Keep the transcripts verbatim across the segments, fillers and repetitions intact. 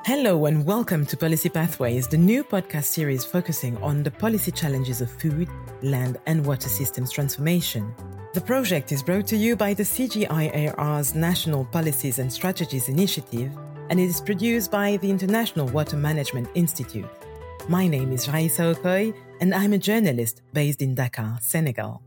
Hello and welcome to Policy Pathways, the new podcast series focusing on the policy challenges of food, land and water systems transformation. The project is brought to you by the C G I A R's National Policies and Strategies Initiative, and it is produced by the International Water Management Institute. My name is Raissa Okoye, and I'm a journalist based in Dakar, Senegal.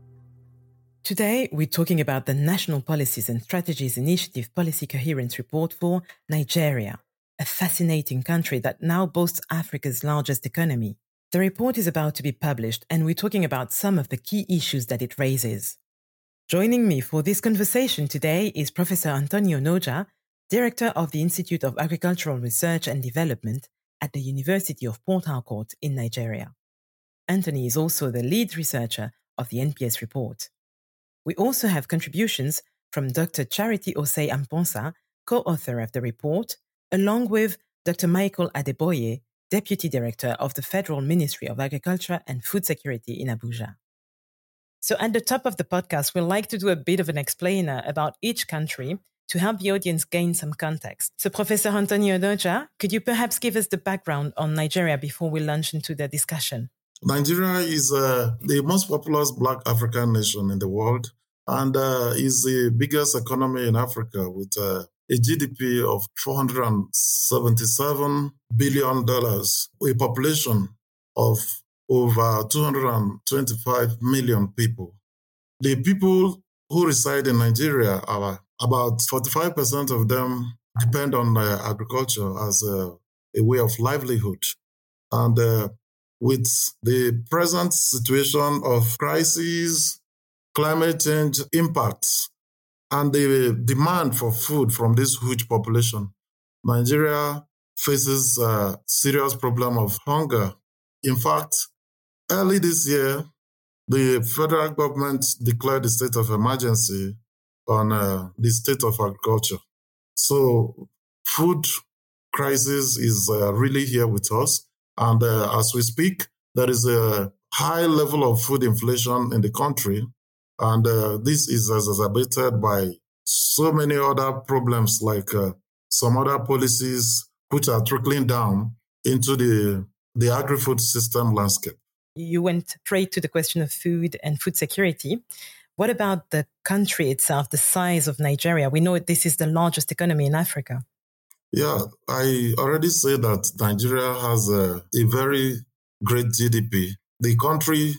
Today, we're talking about the National Policies and Strategies Initiative Policy Coherence Report for Nigeria, a fascinating country that now boasts Africa's largest economy. The report is about to be published, and we're talking about some of the key issues that it raises. Joining me for this conversation today is Professor Anthony Onoja, Director of the Institute of Agricultural Research and Development at the University of Port Harcourt in Nigeria. Anthony is also the lead researcher of the N P S report. We also have contributions from Doctor Charity Osei Amponsa, co-author of the report, along with Doctor Michael Adeboye, Deputy Director of the Federal Ministry of Agriculture and Food Security in Abuja. So at the top of the podcast, we'd like to do a bit of an explainer about each country to help the audience gain some context. So Professor Anthony Onoja, could you perhaps give us the background on Nigeria before we launch into the discussion? Nigeria is uh, the most populous Black African nation in the world and uh, is the biggest economy in Africa with uh, a G D P of four hundred seventy-seven billion dollars, a population of over two hundred twenty-five million people. The people who reside in Nigeria are about forty-five percent of them depend on uh, agriculture as a, a way of livelihood. And uh, with the present situation of crises, climate change impacts, and the demand for food from this huge population, Nigeria faces a serious problem of hunger. In fact, early this year, the federal government declared a state of emergency on uh, the state of agriculture. So food crisis is uh, really here with us. And uh, as we speak, there is a high level of food inflation in the country. And uh, this is exacerbated by so many other problems like uh, some other policies which are trickling down into the, the agri-food system landscape. You went straight to the question of food and food security. What about the country itself, the size of Nigeria? We know this is the largest economy in Africa. Yeah, I already said that Nigeria has a, a very great G D P. The country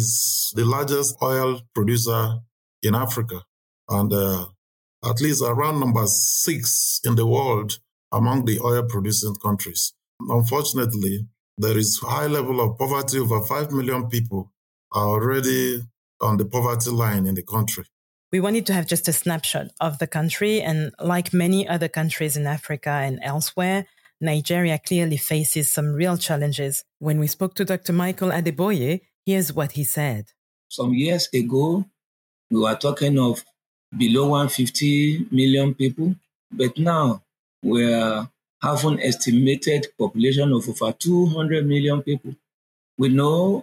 is the largest oil producer in Africa and uh, at least around number six in the world among the oil-producing countries. Unfortunately, there is high level of poverty. Over five million people are already on the poverty line in the country. We wanted to have just a snapshot of the country, and like many other countries in Africa and elsewhere, Nigeria clearly faces some real challenges. When we spoke to Doctor Michael Adeboye, here's what he said. Some years ago, we were talking of below one hundred fifty million people, but now we are having estimated population of over two hundred million people. We know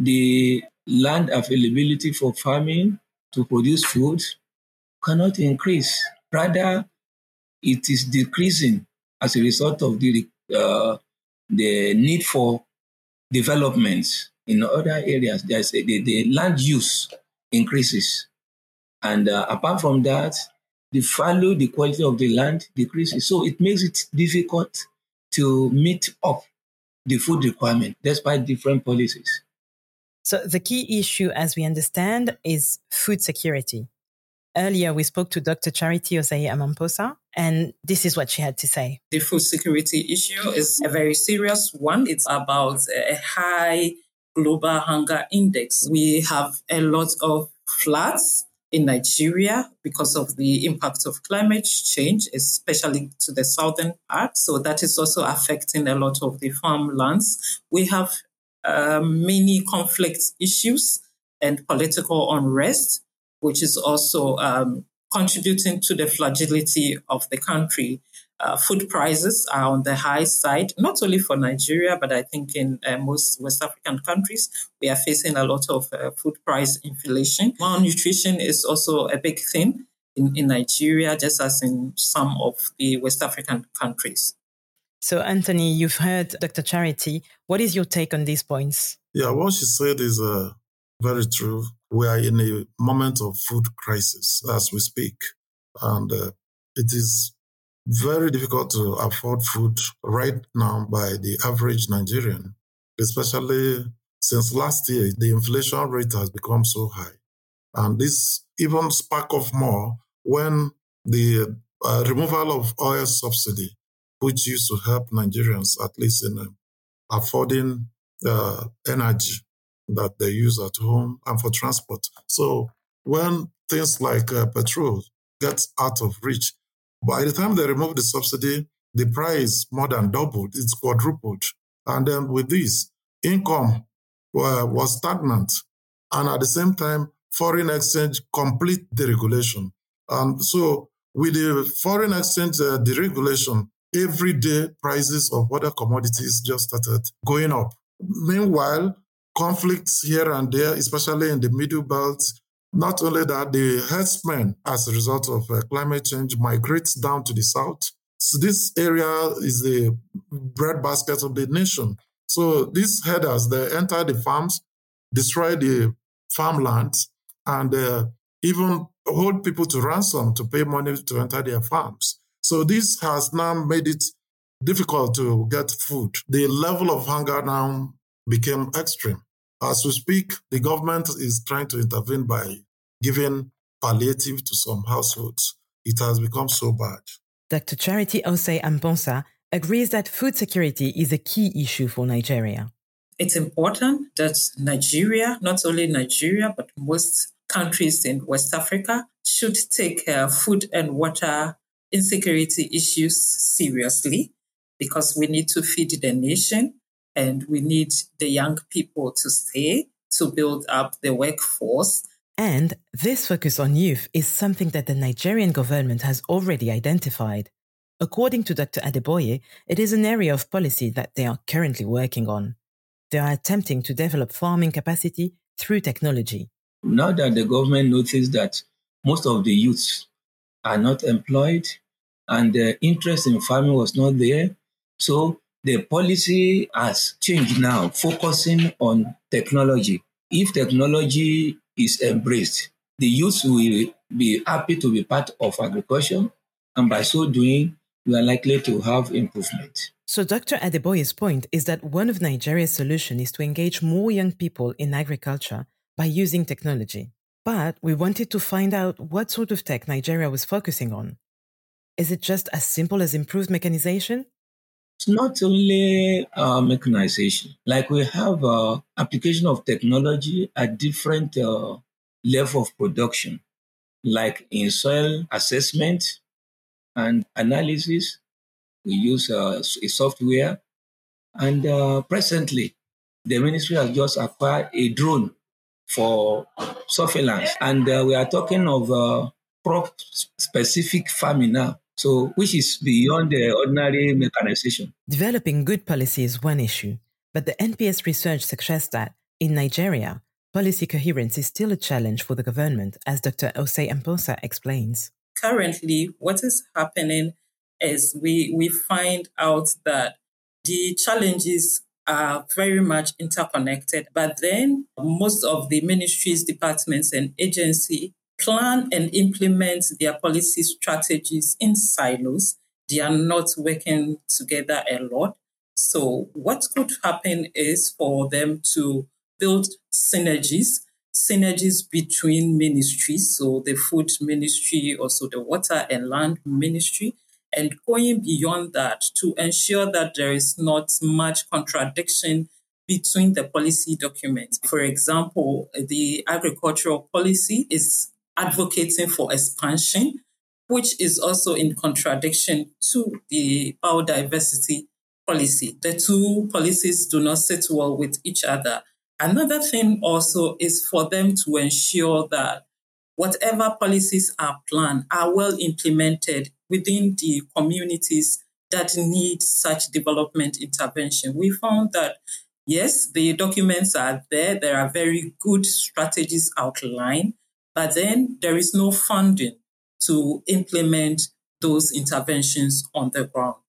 the land availability for farming to produce food cannot increase. Rather, it is decreasing as a result of the, uh, the need for development in other areas. There's a, the, the land use increases. And uh, apart from that, the value, the quality of the land decreases. So it makes it difficult to meet up the food requirement despite different policies. So the key issue, as we understand, is food security. Earlier, we spoke to Doctor Charity Osei Amponsa, and this is what she had to say. The food security issue is a very serious one. It's about a high global hunger index. We have a lot of floods in Nigeria because of the impact of climate change, especially to the southern part. So that is also affecting a lot of the farmlands. We have um, many conflict issues and political unrest, which is also um, contributing to the fragility of the country. Uh, food prices are on the high side, not only for Nigeria, but I think in uh, most West African countries, we are facing a lot of uh, food price inflation. Malnutrition is also a big thing in, in Nigeria, just as in some of the West African countries. So, Anthony, you've heard Doctor Charity. What is your take on these points? Yeah, what she said is uh, very true. We are in a moment of food crisis as we speak. And uh, it is very difficult to afford food right now by the average Nigerian, especially since last year, the inflation rate has become so high. And this even spark off more when the uh, removal of oil subsidy, which used to help Nigerians, at least in uh, affording uh, energy that they use at home and for transport. So when things like uh, petrol get out of reach, by the time they remove the subsidy, the price more than doubled, it's quadrupled. And then with this, income uh, was stagnant. And at the same time, foreign exchange complete deregulation. And so with the foreign exchange uh, deregulation, everyday prices of other commodities just started going up. Meanwhile, conflicts here and there, especially in the Middle Belt, not only that, the herdsmen, as a result of uh, climate change, migrate down to the south. So this area is the breadbasket of the nation. So these herders, they enter the farms, destroy the farmlands, and uh, even hold people to ransom to pay money to enter their farms. So this has now made it difficult to get food. The level of hunger now became extreme. As we speak, the government is trying to intervene by giving palliative to some households. It has become so bad. Doctor Charity Osei-Amponsah agrees that food security is a key issue for Nigeria. It's important that Nigeria, not only Nigeria, but most countries in West Africa, should take uh, food and water insecurity issues seriously, because we need to feed the nation and we need the young people to stay to build up the workforce. And this focus on youth is something that the Nigerian government has already identified. According to Doctor Adeboye, it is an area of policy that they are currently working on. They are attempting to develop farming capacity through technology. Now that the government noticed that most of the youths are not employed and the interest in farming was not there, so the policy has changed now, focusing on technology. If technology is embraced, the youth will be happy to be part of agriculture, and by so doing, we are likely to have improvement. So Doctor Adeboye's point is that one of Nigeria's solutions is to engage more young people in agriculture by using technology. But we wanted to find out what sort of tech Nigeria was focusing on. Is it just as simple as improved mechanization? It's not only uh, mechanization. Like we have uh, application of technology at different uh, level of production, like in soil assessment and analysis. We use uh, a software. And uh, presently, the ministry has just acquired a drone for surveillance. And uh, we are talking of uh, crop-specific farming now. So, which is beyond the ordinary mechanization. Developing good policy is one issue, but the N P S research suggests that, in Nigeria, policy coherence is still a challenge for the government, as Doctor Osei-Amponsah explains. Currently, what is happening is we, we find out that the challenges are very much interconnected, but then most of the ministries, departments, and agencies plan and implement their policy strategies in silos. They are not working together a lot. So what could happen is for them to build synergies, synergies between ministries, so the food ministry, also the water and land ministry, and going beyond that to ensure that there is not much contradiction between the policy documents. For example, the agricultural policy is advocating for expansion, which is also in contradiction to the biodiversity policy. The two policies do not sit well with each other. Another thing also is for them to ensure that whatever policies are planned are well implemented within the communities that need such development intervention. We found that, yes, the documents are there. There are very good strategies outlined, but then there is no funding to implement those interventions on the ground.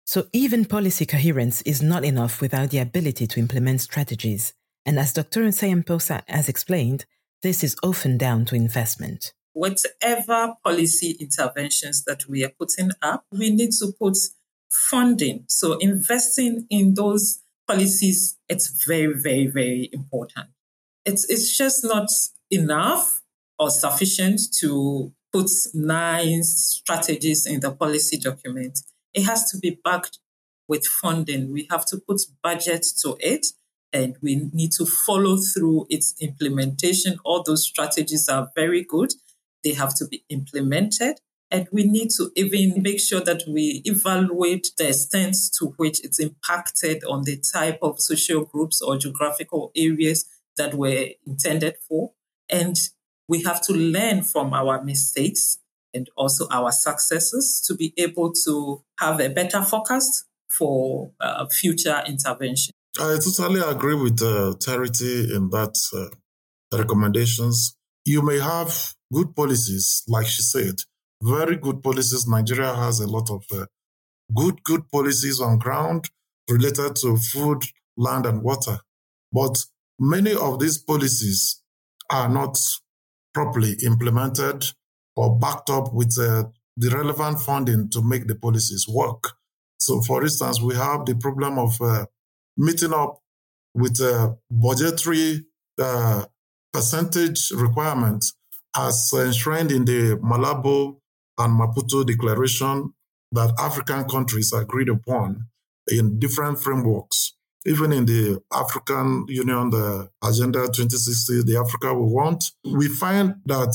So even policy coherence is not enough without the ability to implement strategies. And as Doctor Osei-Amponsah has explained, this is often down to investment. Whatever policy interventions that we are putting up, we need to put funding. So investing in those policies, it's very, very, very important. It's, it's just not enough or sufficient to put nice strategies in the policy document. It has to be backed with funding. We have to put budget to it, and we need to follow through its implementation. All those strategies are very good. They have to be implemented. And we need to even make sure that we evaluate the extent to which it's impacted on the type of social groups or geographical areas that were intended for. And we have to learn from our mistakes and also our successes to be able to have a better forecast for uh, future intervention. I totally agree with uh, Charity in that uh, recommendations. You may have good policies, like she said, very good policies. Nigeria has a lot of uh, good, good policies on ground related to food, land, and water. But many of these policies are not properly implemented or backed up with uh, the relevant funding to make the policies work. So, for instance, we have the problem of uh, meeting up with a budgetary uh, percentage requirement as enshrined in the Malabo and Maputo Declaration that African countries agreed upon in different frameworks. Even in the African Union, the Agenda twenty sixty, the Africa we want, we find that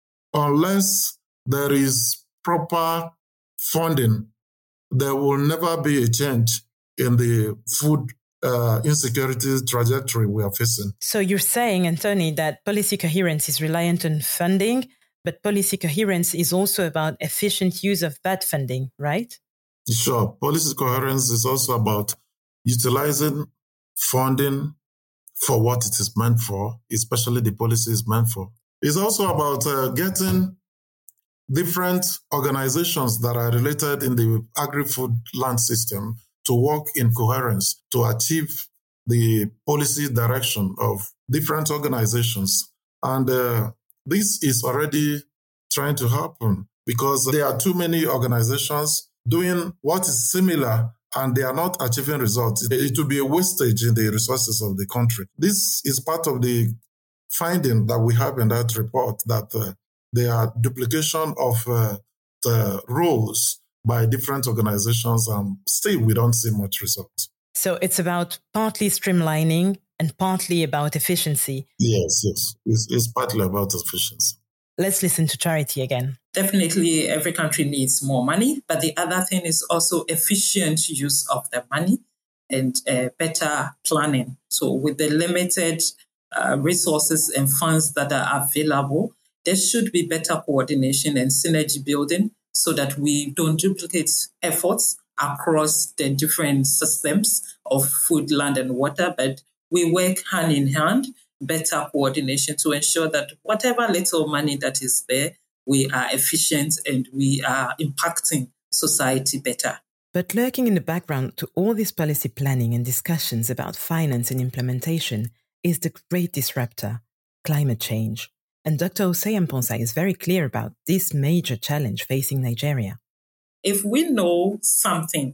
unless there is proper funding, there will never be a change in the food uh, insecurity trajectory we are facing. So you're saying, Anthony, that policy coherence is reliant on funding, but policy coherence is also about efficient use of that funding, right? Sure. Policy coherence is also about utilizing funding for what it is meant for, especially the policy is meant for. It's also about uh, getting different organizations that are related in the agri-food land system to work in coherence to achieve the policy direction of different organizations. And uh, this is already trying to happen because there are too many organizations doing what is similar and they are not achieving results. It, it will be a wastage in the resources of the country. This is part of the finding that we have in that report, that uh, there are duplication of uh, the roles by different organizations, and still we don't see much result. So it's about partly streamlining and partly about efficiency. Yes, yes. It's, it's partly about efficiency. Let's listen to Charity again. Definitely, every country needs more money, but the other thing is also efficient use of the money and uh, better planning. So with the limited uh, resources and funds that are available, there should be better coordination and synergy building so that we don't duplicate efforts across the different systems of food, land, and water, but we work hand in hand, better coordination to ensure that whatever little money that is there, we are efficient and we are impacting society better. But lurking in the background to all this policy planning and discussions about finance and implementation is the great disruptor, climate change. And Doctor Osei-Amponsah is very clear about this major challenge facing Nigeria. If we know something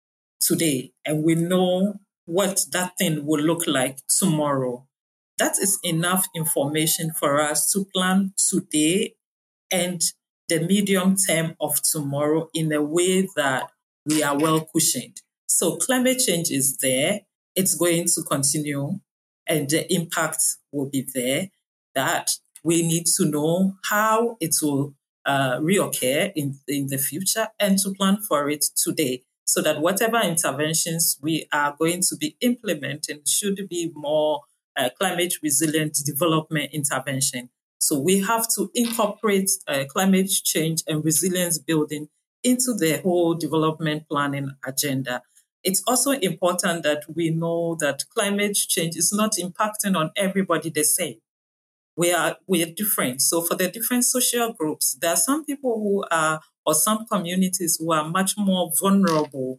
today and we know what that thing will look like tomorrow, that is enough information for us to plan today and the medium term of tomorrow in a way that we are well cushioned. So climate change is there. It's going to continue and the impact will be there. That we need to know how it will uh, reoccur in, in the future and to plan for it today so that whatever interventions we are going to be implementing should be more uh, climate resilient development intervention. So we have to incorporate uh, climate change and resilience building into the whole development planning agenda. It's also important that we know that climate change is not impacting on everybody the same. We are we are different. So for the different social groups, there are some people who are, or some communities who are much more vulnerable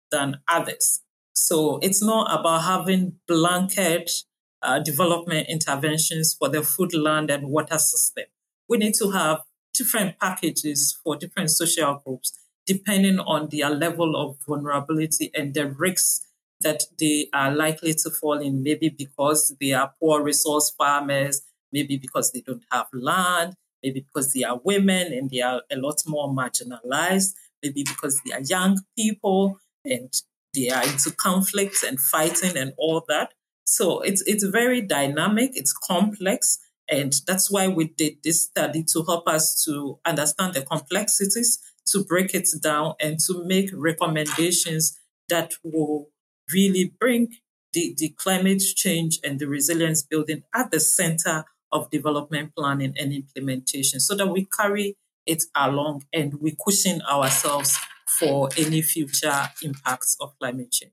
than others. So it's not about having blanket uh, development interventions for the food, land, and water system. We need to have different packages for different social groups, depending on their level of vulnerability and the risks that they are likely to fall in, maybe because they are poor resource farmers, maybe because they don't have land, maybe because they are women and they are a lot more marginalized, maybe because they are young people and they are into conflicts and fighting and all that. So it's it's very dynamic, it's complex, and that's why we did this study to help us to understand the complexities, to break it down, and to make recommendations that will really bring the, the climate change and the resilience building at the center of development planning and implementation, so that we carry it along and we cushion ourselves for any future impacts of climate change.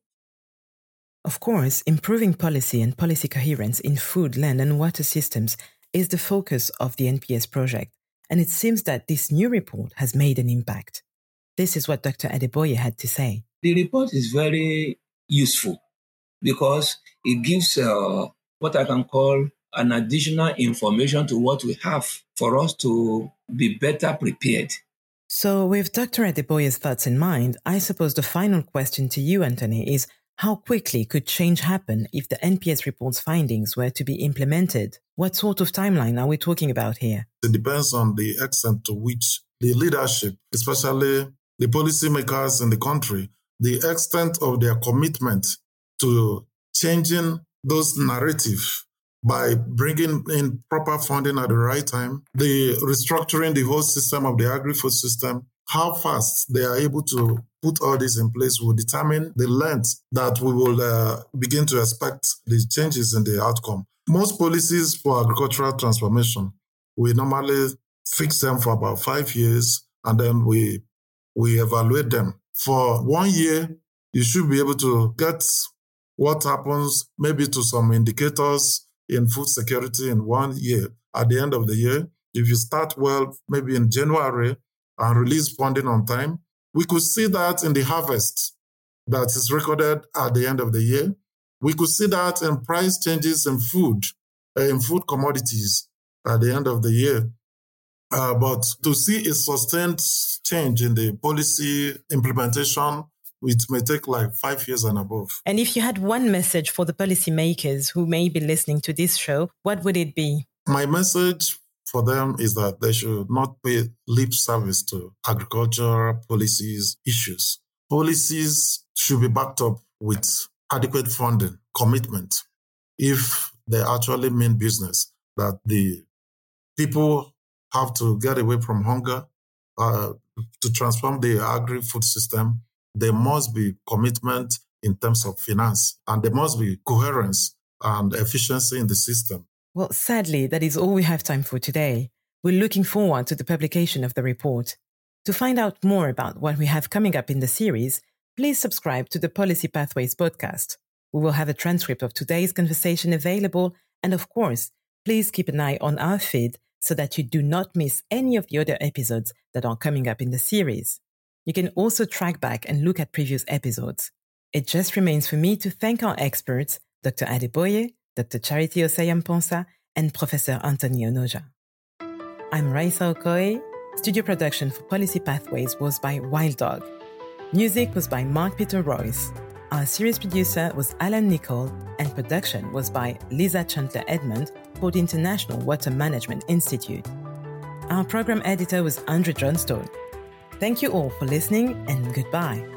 Of course, improving policy and policy coherence in food, land, and water systems is the focus of the N P S project, and it seems that this new report has made an impact. This is what Doctor Adeboye had to say. The report is very useful because it gives uh, what I can call an additional information to what we have for us to be better prepared. So with Doctor Adeboye's thoughts in mind, I suppose the final question to you, Anthony, is how quickly could change happen if the N P S report's findings were to be implemented? What sort of timeline are we talking about here? It depends on the extent to which the leadership, especially the policymakers in the country, the extent of their commitment to changing those narratives by bringing in proper funding at the right time, the restructuring the whole system of the agri-food system, how fast they are able to put all this in place will determine the length that we will uh, begin to expect the changes in the outcome. Most policies for agricultural transformation, we normally fix them for about five years and then we we evaluate them. For one year, you should be able to get what happens maybe to some indicators in food security in one year. At the end of the year, if you start well, maybe in January, and release funding on time, we could see that in the harvest that is recorded at the end of the year. We could see that in price changes in food, uh, in food commodities at the end of the year. Uh, but to see a sustained change in the policy implementation, it may take like five years and above. And if you had one message for the policymakers who may be listening to this show, what would it be? My message for them is that they should not pay lip service to agricultural policies issues. Policies should be backed up with adequate funding, commitment, if they actually mean business, that the people have to get away from hunger. Uh, to transform the agri-food system, there must be commitment in terms of finance, and there must be coherence and efficiency in the system. Well, sadly, that is all we have time for today. We're looking forward to the publication of the report. To find out more about what we have coming up in the series, please subscribe to the Policy Pathways podcast. We will have a transcript of today's conversation available, and of course, please keep an eye on our feed so that you do not miss any of the other episodes that are coming up in the series. You can also track back and look at previous episodes. It just remains for me to thank our experts, Doctor Adeboye, Doctor Charity Osei-Amponsah, and Professor Anthony Onoja. I'm Raisa Okoye. Studio production for Policy Pathways was by Wild Dog. Music was by Mark Peter Royce. Our series producer was Alan Nicol, and production was by Lisa Chandler Edmond for the International Water Management Institute. Our program editor was Andrew Johnstone. Thank you all for listening, and goodbye.